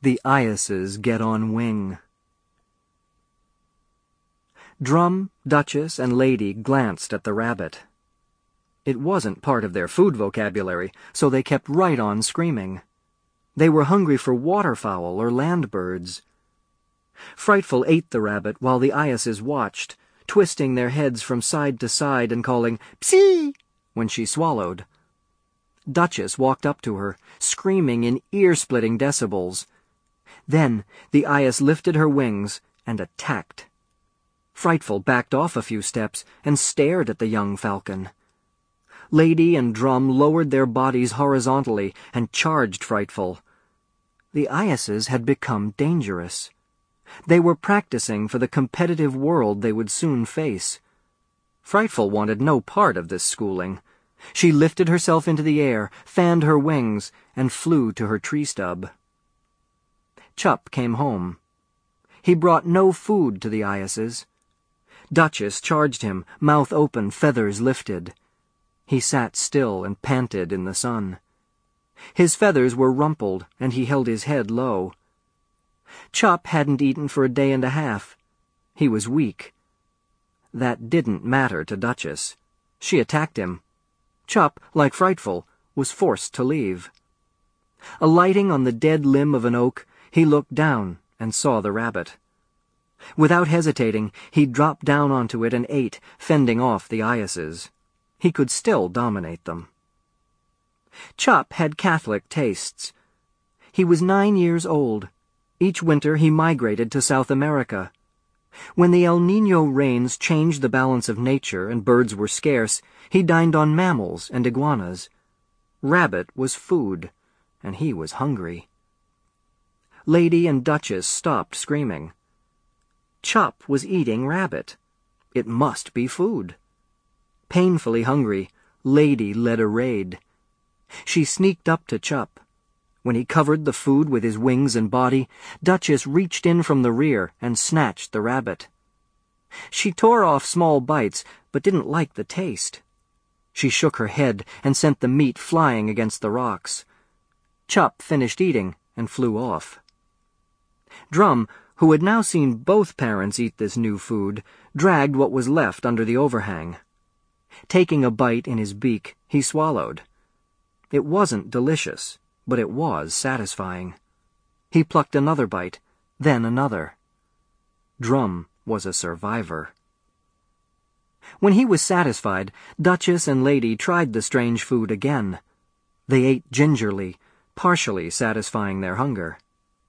The Eyases Get on Wing. Drum, Duchess, and Lady glanced at the rabbit. It wasn't part of their food vocabulary, so they kept right on screaming. They were hungry for waterfowl or land birds. Frightful ate the rabbit while the Eyases watched, twisting their heads from side to side and calling "Psee!" when she swallowed. Duchess walked up to her, screaming in ear-splitting decibels. Then the Eyas lifted her wings and attacked. Frightful backed off a few steps and stared at the young falcon. Lady and Drum lowered their bodies horizontally and charged Frightful. The Eyases had become dangerous. They were practicing for the competitive world they would soon face. Frightful wanted no part of this schooling. She lifted herself into the air, fanned her wings, and flew to her tree stub. Chup came home. He brought no food to the Eyases. Duchess charged him, mouth open, feathers lifted. He sat still and panted in the sun. His feathers were rumpled, and he held his head low. Chup hadn't eaten for a day and a half. He was weak. That didn't matter to Duchess. She attacked him. Chup, like Frightful, was forced to leave. Alighting on the dead limb of an oak, he looked down and saw the rabbit. Without hesitating, he dropped down onto it and ate, fending off the Eyases. He could still dominate them. Chup had Catholic tastes. He was 9 years old. Each winter he migrated to South America. When the El Niño rains changed the balance of nature and birds were scarce, he dined on mammals and iguanas. Rabbit was food, and he was hungry. Lady and Duchess stopped screaming. Chup was eating rabbit. It must be food. Painfully hungry, Lady led a raid. She sneaked up to Chup. When he covered the food with his wings and body, Duchess reached in from the rear and snatched the rabbit. She tore off small bites, but didn't like the taste. She shook her head and sent the meat flying against the rocks. Chup finished eating and flew off. Drum, who had now seen both parents eat this new food, dragged what was left under the overhang. Taking a bite in his beak, he swallowed. It wasn't delicious, but it was satisfying. He plucked another bite, then another. Drum was a survivor. When he was satisfied, Duchess and Lady tried the strange food again. They ate gingerly, partially satisfying their hunger.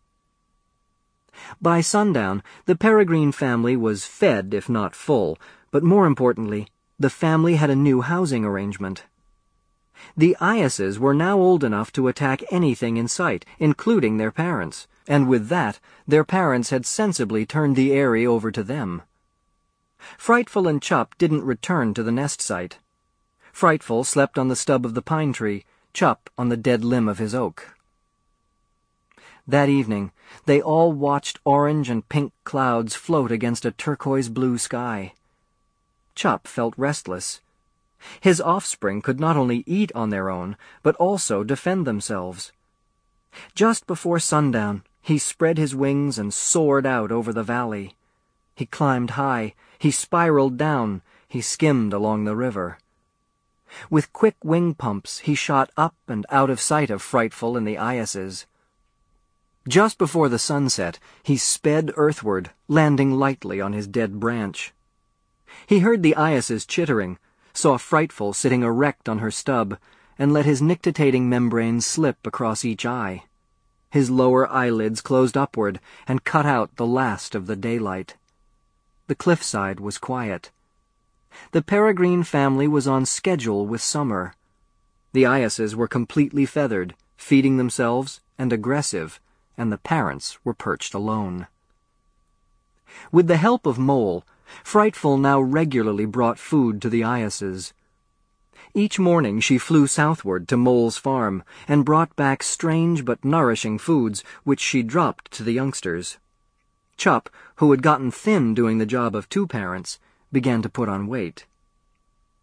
By sundown, the Peregrine family was fed if not full, but more importantly, the family had a new housing arrangement. The Eyases were now old enough to attack anything in sight, including their parents, and with that, their parents had sensibly turned the eyrie over to them. Frightful and Chup didn't return to the nest site. Frightful slept on the stub of the pine tree, Chup on the dead limb of his oak. That evening, they all watched orange and pink clouds float against a turquoise-blue sky. Chup felt restless. His offspring could not only eat on their own, but also defend themselves. Just before sundown, he spread his wings and soared out over the valley. He climbed high, he spiraled down, he skimmed along the river. With quick wing pumps, he shot up and out of sight of Frightful and the Eyases. Just before the sunset, he sped earthward, landing lightly on his dead branch. He heard the Eyases chittering, saw Frightful sitting erect on her stub, and let his nictitating membrane slip across each eye. His lower eyelids closed upward and cut out the last of the daylight. The cliffside was quiet. The Peregrine family was on schedule with summer. The Eyases were completely feathered, feeding themselves, and aggressive, and the parents were perched alone. With the help of Mole, Frightful now regularly brought food to the Eyases. Each morning she flew southward to Mole's farm and brought back strange but nourishing foods which she dropped to the youngsters. Chup, who had gotten thin doing the job of 2 parents, began to put on weight.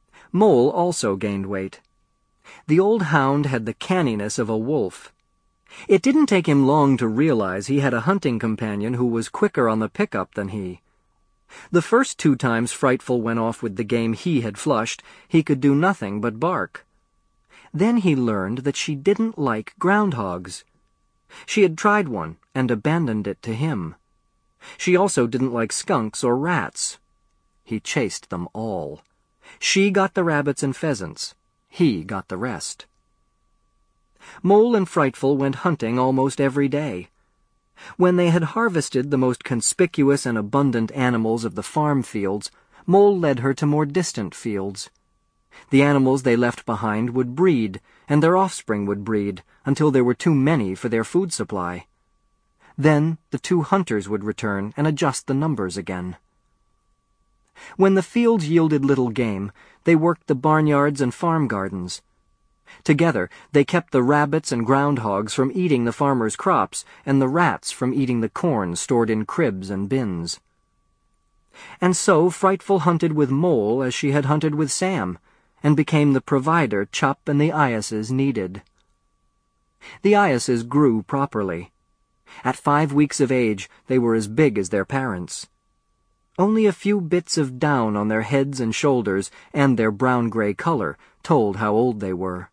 Mole also gained weight. The old hound had the canniness of a wolf. It didn't take him long to realize he had a hunting companion who was quicker on the pickup than he. The first 2 times Frightful went off with the game he had flushed, he could do nothing but bark. Then he learned that she didn't like groundhogs. She had tried one and abandoned it to him. She also didn't like skunks or rats. He chased them all. She got the rabbits and pheasants. He got the rest. Mole and Frightful went hunting almost every day. When they had harvested the most conspicuous and abundant animals of the farm fields, Mole led her to more distant fields. The animals they left behind would breed, and their offspring would breed, until there were too many for their food supply. Then the 2 hunters would return and adjust the numbers again. When the fields yielded little game, they worked the barnyards and farm gardens. Together, they kept the rabbits and groundhogs from eating the farmers' crops and the rats from eating the corn stored in cribs and bins. And so Frightful hunted with Mole as she had hunted with Sam, and became the provider Chup and the Eyases needed. The Eyases grew properly. At 5 weeks of age, they were as big as their parents. Only a few bits of down on their heads and shoulders and their brown-gray color told how old they were.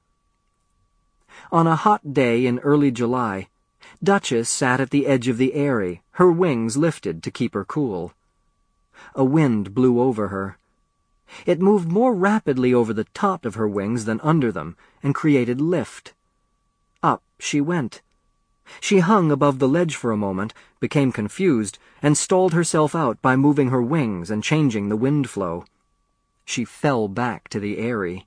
On a hot day in early July, Duchess sat at the edge of the eyrie, her wings lifted to keep her cool. A wind blew over her. It moved more rapidly over the top of her wings than under them, and created lift. Up she went. She hung above the ledge for a moment, became confused, and stalled herself out by moving her wings and changing the wind flow. She fell back to the eyrie.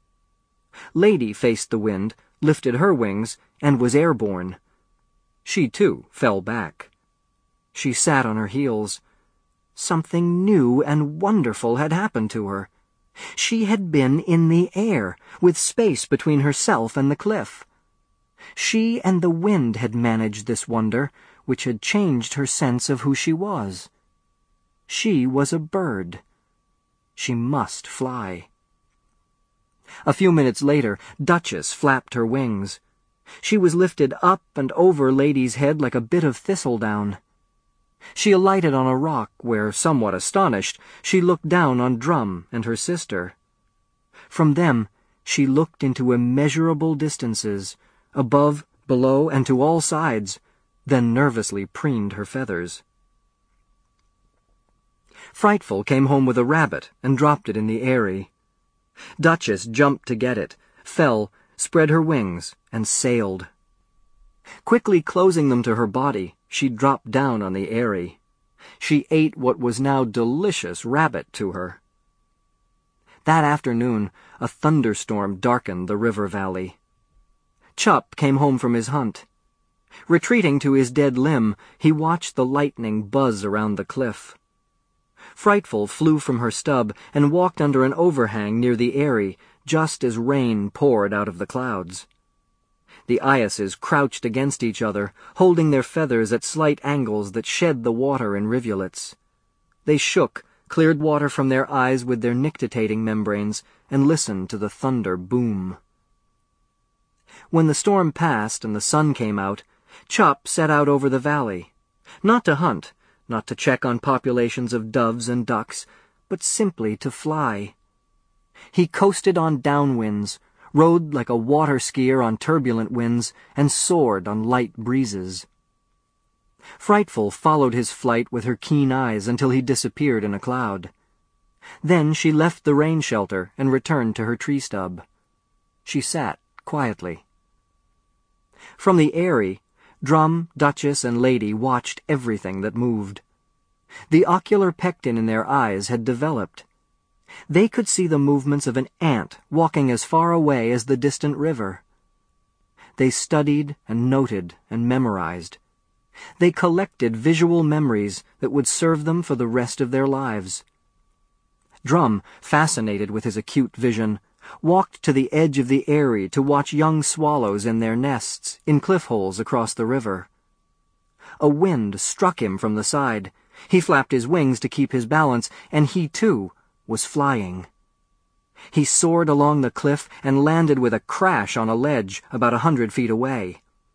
Lady faced the wind, lifted her wings, and was airborne. She, too, fell back. She sat on her heels. Something new and wonderful had happened to her. She had been in the air, with space between herself and the cliff. She and the wind had managed this wonder, which had changed her sense of who she was. She was a bird. She must fly. A few minutes later, Duchess flapped her wings. She was lifted up and over Lady's head like a bit of thistledown. She alighted on a rock where, somewhat astonished, she looked down on Drum and her sister. From them, she looked into immeasurable distances, above, below, and to all sides, then nervously preened her feathers. Frightful came home with a rabbit and dropped it in the eyrie. Duchess jumped to get it, fell, spread her wings, and sailed. Quickly closing them to her body, she dropped down on the eyrie. She ate what was now delicious rabbit to her. That afternoon, a thunderstorm darkened the river valley. Chup came home from his hunt. Retreating to his dead limb, he watched the lightning buzz around the cliff. Frightful flew from her stub and walked under an overhang near the eyrie, just as rain poured out of the clouds. The Eyases crouched against each other, holding their feathers at slight angles that shed the water in rivulets. They shook, cleared water from their eyes with their nictitating membranes, and listened to the thunder boom. When the storm passed and the sun came out, Chup set out over the valley, not to hunt, not to check on populations of doves and ducks, but simply to fly. He coasted on downwinds, rode like a water skier on turbulent winds, and soared on light breezes. Frightful followed his flight with her keen eyes until he disappeared in a cloud. Then she left the rain shelter and returned to her tree stub. She sat quietly. From the eyrie, Drum, Duchess, and Lady watched everything that moved. The ocular pectin in their eyes had developed. They could see the movements of an ant walking as far away as the distant river. They studied and noted and memorized. They collected visual memories that would serve them for the rest of their lives. Drum, fascinated with his acute vision, walked to the edge of the eyrie to watch young swallows in their nests, in cliff holes across the river. A wind struck him from the side. He flapped his wings to keep his balance, and he, too, was flying. He soared along the cliff and landed with a crash on a ledge about 100 feet away.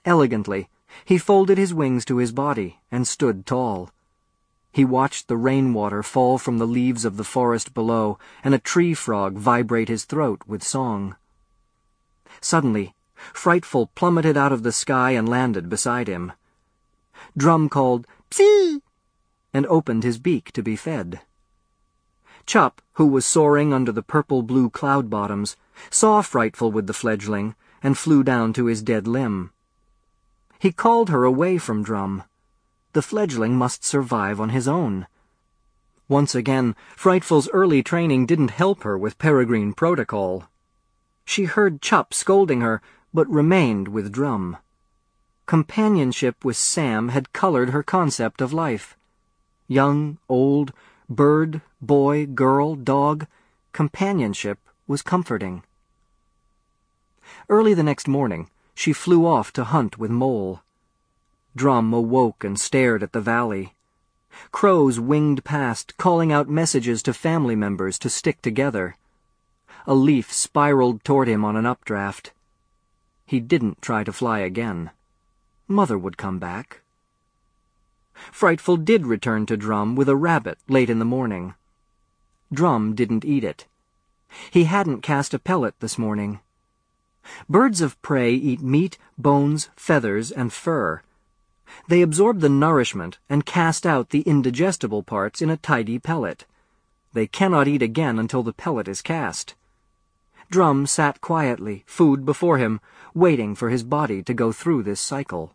Elegantly, he folded his wings to his body and stood tall. He watched the rainwater fall from the leaves of the forest below and a tree frog vibrate his throat with song. Suddenly, Frightful plummeted out of the sky and landed beside him. Drum called, "Psee!" and opened his beak to be fed. Chup, who was soaring under the purple-blue cloud bottoms, saw Frightful with the fledgling and flew down to his dead limb. He called her away from Drum. The fledgling must survive on his own. Once again, Frightful's early training didn't help her with peregrine protocol. She heard Chup scolding her, but remained with Drum. Companionship with Sam had colored her concept of life. Young, old, bird, boy, girl, dog, companionship was comforting. Early the next morning, she flew off to hunt with Mole. Drum awoke and stared at the valley. Crows winged past, calling out messages to family members to stick together. A leaf spiraled toward him on an updraft. He didn't try to fly again. Mother would come back. Frightful did return to Drum with a rabbit late in the morning. Drum didn't eat it. He hadn't cast a pellet this morning. Birds of prey eat meat, bones, feathers, and fur. They absorb the nourishment and cast out the indigestible parts in a tidy pellet. They cannot eat again until the pellet is cast. Drum sat quietly, food before him, waiting for his body to go through this cycle.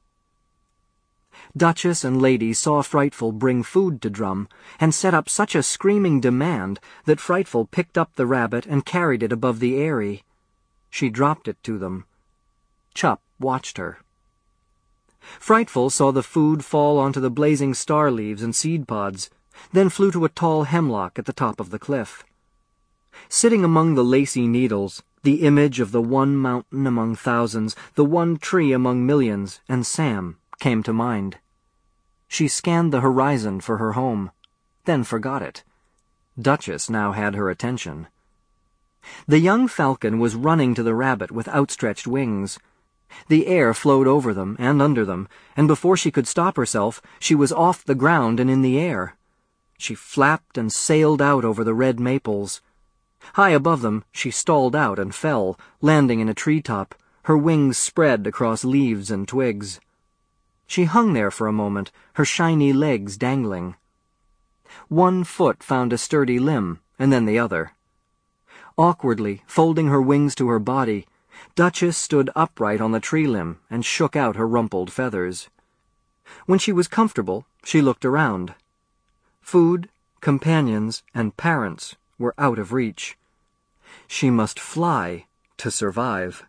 Duchess and Lady saw Frightful bring food to Drum and set up such a screaming demand that Frightful picked up the rabbit and carried it above the eyrie. She dropped it to them. Chup watched her. Frightful saw the food fall onto the blazing star leaves and seed pods, then flew to a tall hemlock at the top of the cliff. Sitting among the lacy needles, the image of the one mountain among thousands, the one tree among millions, and Sam came to mind. She scanned the horizon for her home, then forgot it. Duchess now had her attention. The young falcon was running to the rabbit with outstretched wings. The air flowed over them and under them, and before she could stop herself, she was off the ground and in the air. She flapped and sailed out over the red maples. High above them, she stalled out and fell, landing in a treetop, her wings spread across leaves and twigs. She hung there for a moment, her shiny legs dangling. One foot found a sturdy limb, and then the other. Awkwardly, folding her wings to her body, Duchess stood upright on the tree limb and shook out her rumpled feathers. When she was comfortable, she looked around. Food, companions, and parents were out of reach. She must fly to survive.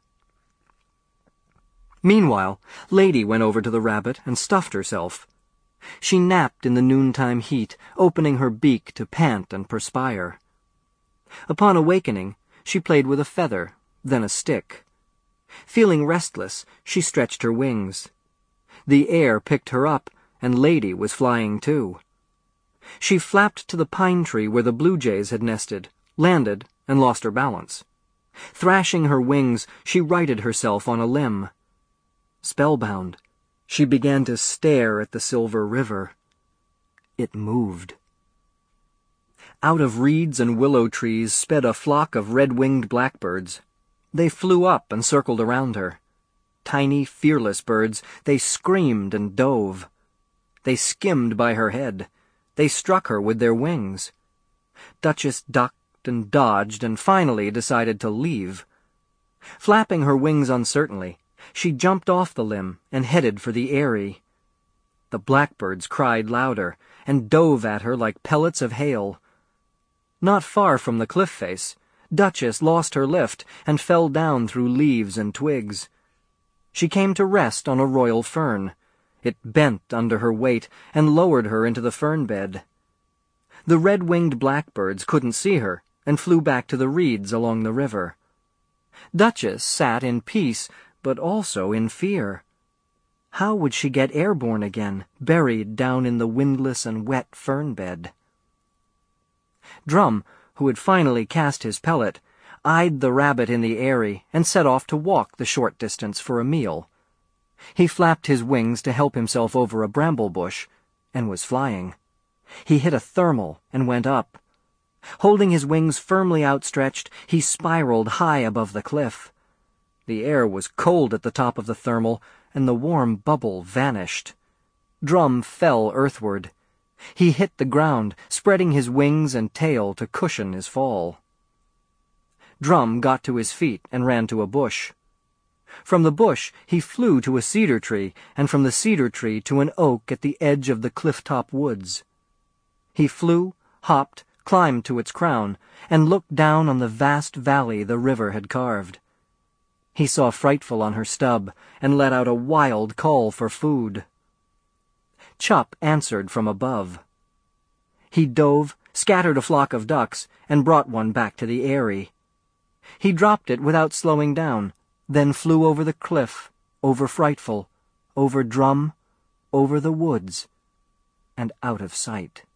Meanwhile, Lady went over to the rabbit and stuffed herself. She napped in the noontime heat, opening her beak to pant and perspire. Upon awakening, she played with a feather, then a stick. Feeling restless, she stretched her wings. The air picked her up, and Lady was flying too. She flapped to the pine tree where the blue jays had nested, landed, and lost her balance. Thrashing her wings, she righted herself on a limb. Spellbound, she began to stare at the silver river. It moved. Out of reeds and willow trees sped a flock of red-winged blackbirds. They flew up and circled around her. Tiny, fearless birds, they screamed and dove. They skimmed by her head. They struck her with their wings. Duchess ducked and dodged and finally decided to leave. Flapping her wings uncertainly, she jumped off the limb and headed for the eyrie. The blackbirds cried louder and dove at her like pellets of hail. Not far from the cliff face, Duchess lost her lift and fell down through leaves and twigs. She came to rest on a royal fern. It bent under her weight and lowered her into the fern bed. The red-winged blackbirds couldn't see her and flew back to the reeds along the river. Duchess sat in peace, but also in fear. How would she get airborne again, buried down in the windless and wet fern bed? Drum, who had finally cast his pellet, eyed the rabbit in the eyrie and set off to walk the short distance for a meal. He flapped his wings to help himself over a bramble bush, and was flying. He hit a thermal and went up. Holding his wings firmly outstretched, he spiraled high above the cliff. The air was cold at the top of the thermal, and the warm bubble vanished. Drum fell earthward. He hit the ground, spreading his wings and tail to cushion his fall. Drum got to his feet and ran to a bush. From the bush he flew to a cedar tree, and from the cedar tree to an oak at the edge of the cliff-top woods. He flew, hopped, climbed to its crown, and looked down on the vast valley the river had carved. He saw Frightful on her stub, and let out a wild call for food. Chup answered from above. He dove, scattered a flock of ducks, and brought one back to the eyrie. He dropped it without slowing down, then flew over the cliff, over Frightful, over Drum, over the woods, and out of sight.